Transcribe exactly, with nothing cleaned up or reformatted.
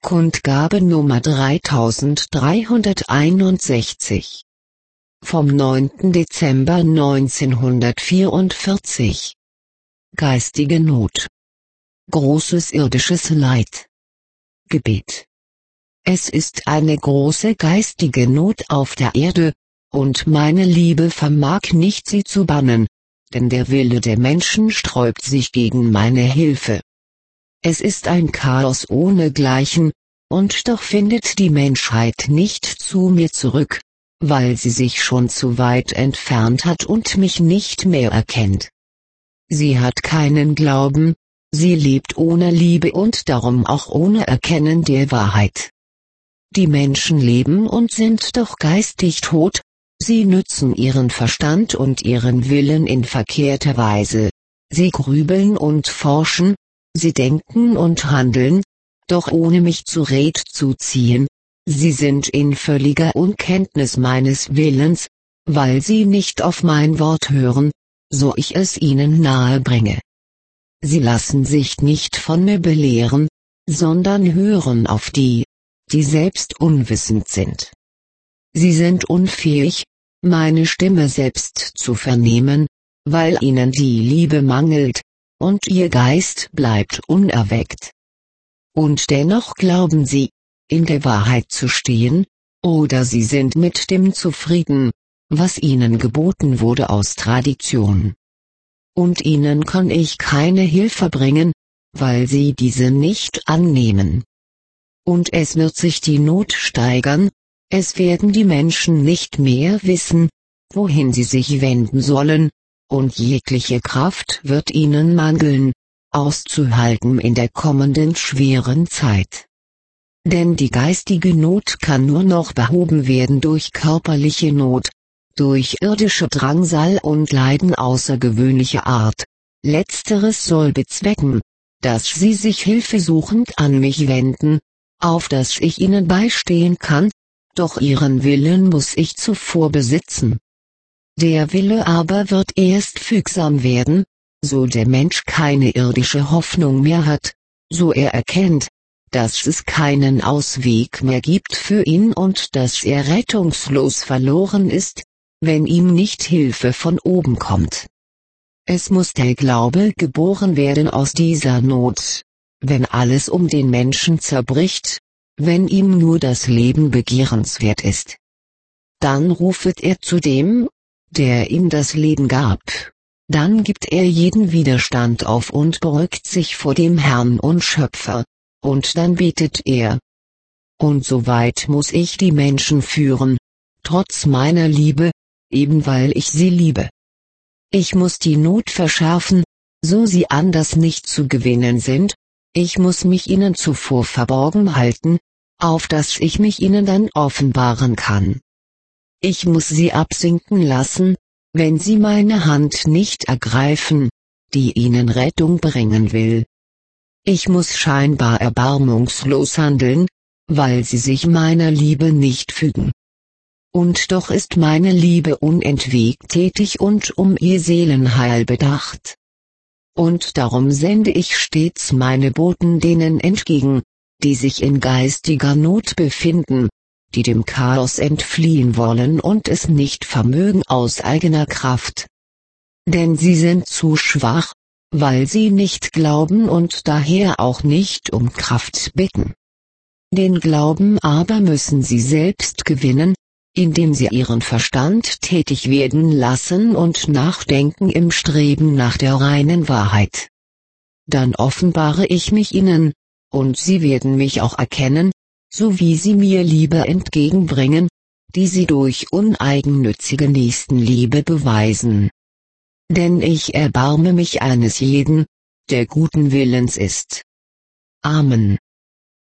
Kundgabe Nummer dreitausenddreihunderteinundsechzig. Vom neunten Dezember neunzehnhundertvierundvierzig. Geistige Not. Großes irdisches Leid. Gebet. Es ist eine große geistige Not auf der Erde, und meine Liebe vermag nicht sie zu bannen, denn der Wille der Menschen sträubt sich gegen meine Hilfe. Es ist ein Chaos ohnegleichen, und doch findet die Menschheit nicht zu mir zurück, weil sie sich schon zu weit entfernt hat und mich nicht mehr erkennt. Sie hat keinen Glauben, sie lebt ohne Liebe und darum auch ohne Erkennen der Wahrheit. Die Menschen leben und sind doch geistig tot, sie nützen ihren Verstand und ihren Willen in verkehrter Weise, sie grübeln und forschen, sie denken und handeln, doch ohne mich zu Red zu ziehen, sie sind in völliger Unkenntnis meines Willens, weil sie nicht auf mein Wort hören, so ich es ihnen nahe bringe. Sie lassen sich nicht von mir belehren, sondern hören auf die, die selbst unwissend sind. Sie sind unfähig, meine Stimme selbst zu vernehmen, weil ihnen die Liebe mangelt, und ihr Geist bleibt unerweckt. Und dennoch glauben sie, in der Wahrheit zu stehen, oder sie sind mit dem zufrieden, was ihnen geboten wurde aus Tradition. Und ihnen kann ich keine Hilfe bringen, weil sie diese nicht annehmen. Und es wird sich die Not steigern, es werden die Menschen nicht mehr wissen, wohin sie sich wenden sollen, und jegliche Kraft wird ihnen mangeln, auszuhalten in der kommenden schweren Zeit. Denn die geistige Not kann nur noch behoben werden durch körperliche Not, durch irdische Drangsal und Leiden außergewöhnlicher Art. Letzteres soll bezwecken, dass sie sich hilfesuchend an mich wenden, auf dass ich ihnen beistehen kann, doch ihren Willen muss ich zuvor besitzen. Der Wille aber wird erst fügsam werden, so der Mensch keine irdische Hoffnung mehr hat, so er erkennt, dass es keinen Ausweg mehr gibt für ihn und dass er rettungslos verloren ist, wenn ihm nicht Hilfe von oben kommt. Es muss der Glaube geboren werden aus dieser Not, wenn alles um den Menschen zerbricht, wenn ihm nur das Leben begehrenswert ist. Dann rufet er zu dem, der ihm das Leben gab, dann gibt er jeden Widerstand auf und beugt sich vor dem Herrn und Schöpfer, und dann betet er. Und so weit muss ich die Menschen führen, trotz meiner Liebe, eben weil ich sie liebe. Ich muss die Not verschärfen, so sie anders nicht zu gewinnen sind, ich muss mich ihnen zuvor verborgen halten, auf dass ich mich ihnen dann offenbaren kann. Ich muss sie absinken lassen, wenn sie meine Hand nicht ergreifen, die ihnen Rettung bringen will. Ich muss scheinbar erbarmungslos handeln, weil sie sich meiner Liebe nicht fügen. Und doch ist meine Liebe unentwegt tätig und um ihr Seelenheil bedacht. Und darum sende ich stets meine Boten denen entgegen, die sich in geistiger Not befinden, die dem Chaos entfliehen wollen und es nicht vermögen aus eigener Kraft. Denn sie sind zu schwach, weil sie nicht glauben und daher auch nicht um Kraft bitten. Den Glauben aber müssen sie selbst gewinnen, indem sie ihren Verstand tätig werden lassen und nachdenken im Streben nach der reinen Wahrheit. Dann offenbare ich mich ihnen, und sie werden mich auch erkennen, so wie sie mir Liebe entgegenbringen, die sie durch uneigennützige Nächstenliebe beweisen. Denn ich erbarme mich eines jeden, der guten Willens ist. Amen.